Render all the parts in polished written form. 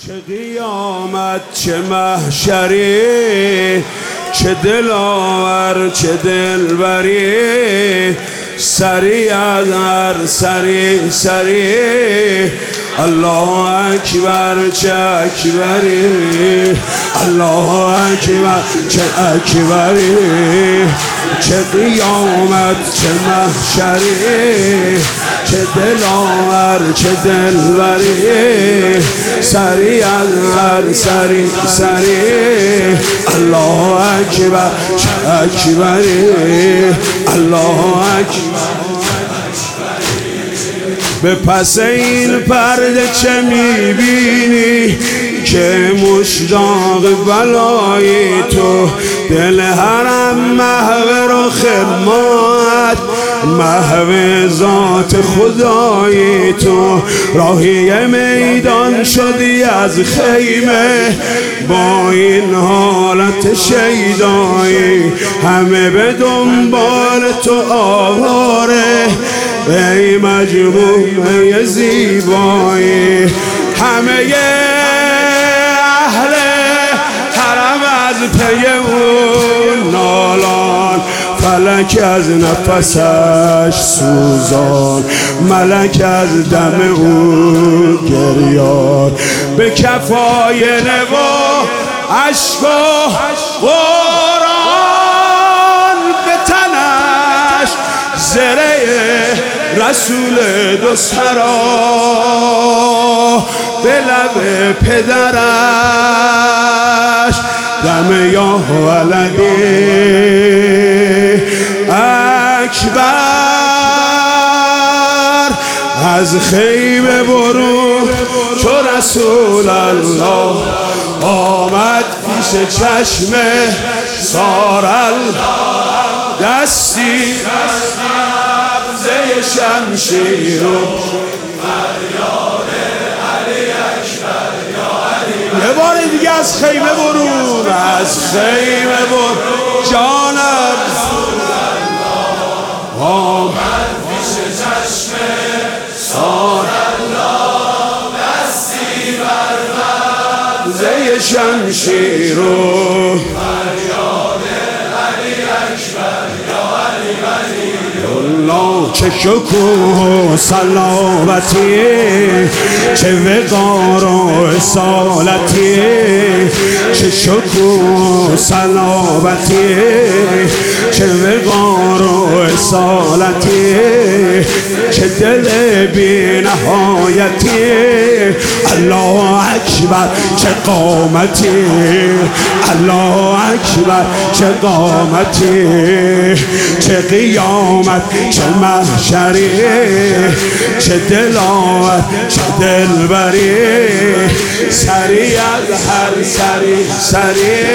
چه قیامت چه محشری، چه دلاور چه دلبری، سری از هر سری سری. الله اکبر چه اکبری، الله اکبر چه اکبری، چه قیامت چه محشری، چه دلاور چه دلبری، سری از هر سری سری. الله اکبر چه اکبری، الله اکبر. به پس این پرده چه میبینی که مشتاق بلای تو، دل حرم محو رخ مات، محو ذات خدای تو. راهی میدان شدی از خیمه با این حالت شیدایی، همه به دنبال تو آواره ای مجموعه زیبایی. همه اهل حرم از پی اون نالان، فلک از نفسش سوزان، ملک از دم او گریان. به کفای نوا عشق و قرآن، به تنش زره رسول دو سرا، به لب پدرش دم یا ولدی اکبر. از خیمه برو چو رسول الله آمد پیش چشمه سارل، دستی زی شمشیر و فریاد علی اکبر یا علی. یه بار دیگه از خیمه برو، از خیمه برو جانم. آمد پیش چشمه سارالله، دستی برفت زی شمشیر و فریاد علی اکبر یا علی علی. الله چه شکوه و سلامتی، چه وقار و اصالتی، چه شکوه و سلامتی، چه وقار و اصالتی، چه دل بی نهایتی. الله اکبر چه قامتی، الله اکبر چه قامتی، چه قیامت چه محشری، چه دلاور چه دلبری، سری از هر سری سری.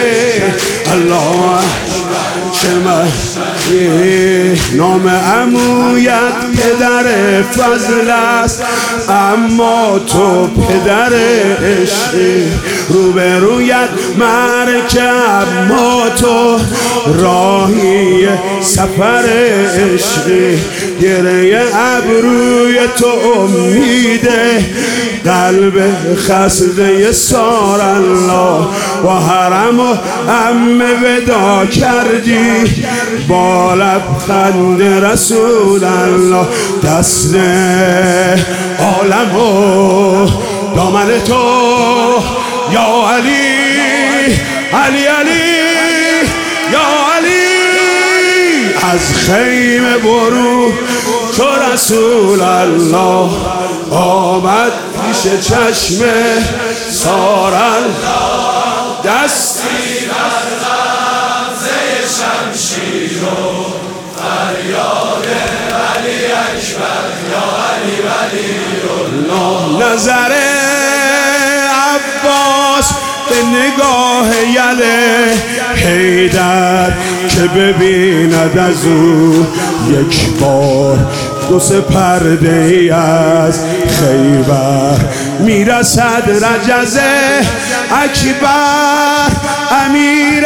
الله چه محشری. نام عمویت پدر فضل است، اما تو پدر عشقی. روبرویت مرکب ما تو راهی سفر عشقی. گره ابروی تو امیده، قلب خسته سار الله. با حرم و عمه ودا کردی، با لبخند رسول الله. دست عالم و دامن تو یا علی علی علی یا علی. از خیمه برو تو رسول الله آمد پیش چشمه سارل، دستی برفت زی شمشیر و فریاد علی اکبر یا علی ولی الله. نظر عباس به نگاه یله حیدر که ببیند از او یک بار دو سه پرده ای از خیبر. میرسد رجز اکبر امیر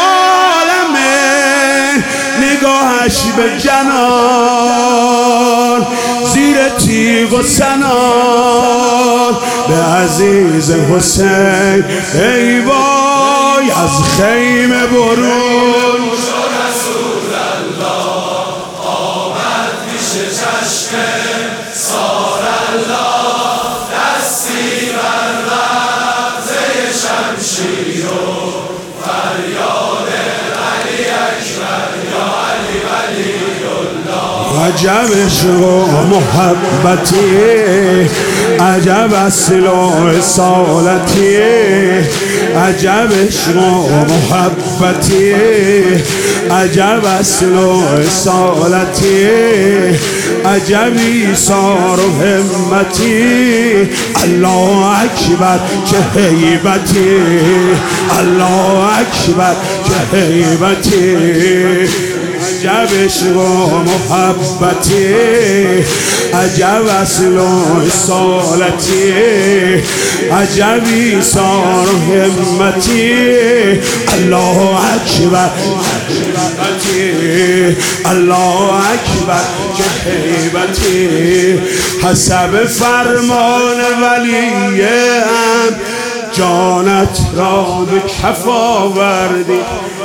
عالمه، نگاهش به جنان زیر تیغ و سنان به عزیز حسین ای وای از خیمه برون. رسول الله آمد پیش چشم سار الله، دستی بر ربضه شمشیر و فریاد علی اکبر یا علی ولی الله. عجب عشق و محبتی، عجب اصل و اصالتی، عجب عشق و محبتی، عجب اصل و اصالتی، عجب ایثار و همتی. الله اکبر چه هیبتی، الله اکبر چه هیبتی. عجب عشق و محبتی، عجب اصل و اصالتی، عجب ایثار و همتی. الله اکبر الله اکبر چه هیبتی. حسب فرمان ولیم جانت را به کف آوردی،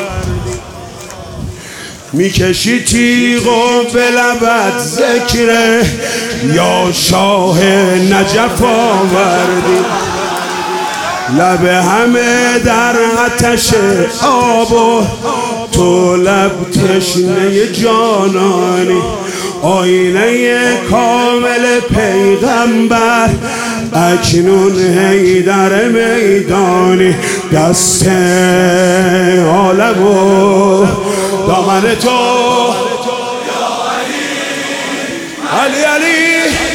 میکشی تیغ و به لبت ذکر یا شاه نجف آوردی. لب همه در آتش آب و تو لب تشنه جانانی. آینه کامل پیغمبر اکنون حیدر میدانی. دست عالم و دامن تو علی علی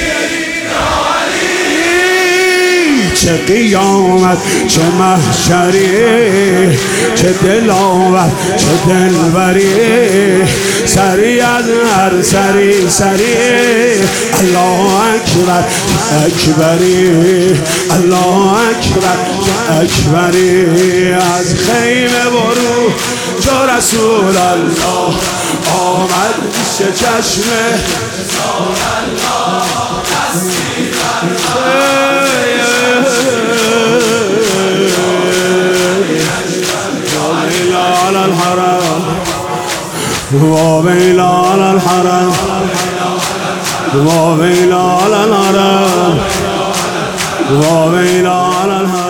چه قیامت چه محشری، چه دلاور چه دلبری. سری از هر سری سری الله اکبر اکبری، الله اکبر اکبری. از خیمه برو چو رسول الله آمد پیش چشم سار الله، دستی على الحرم وويل على الحرم وويل على الحرم وويل على الحرم.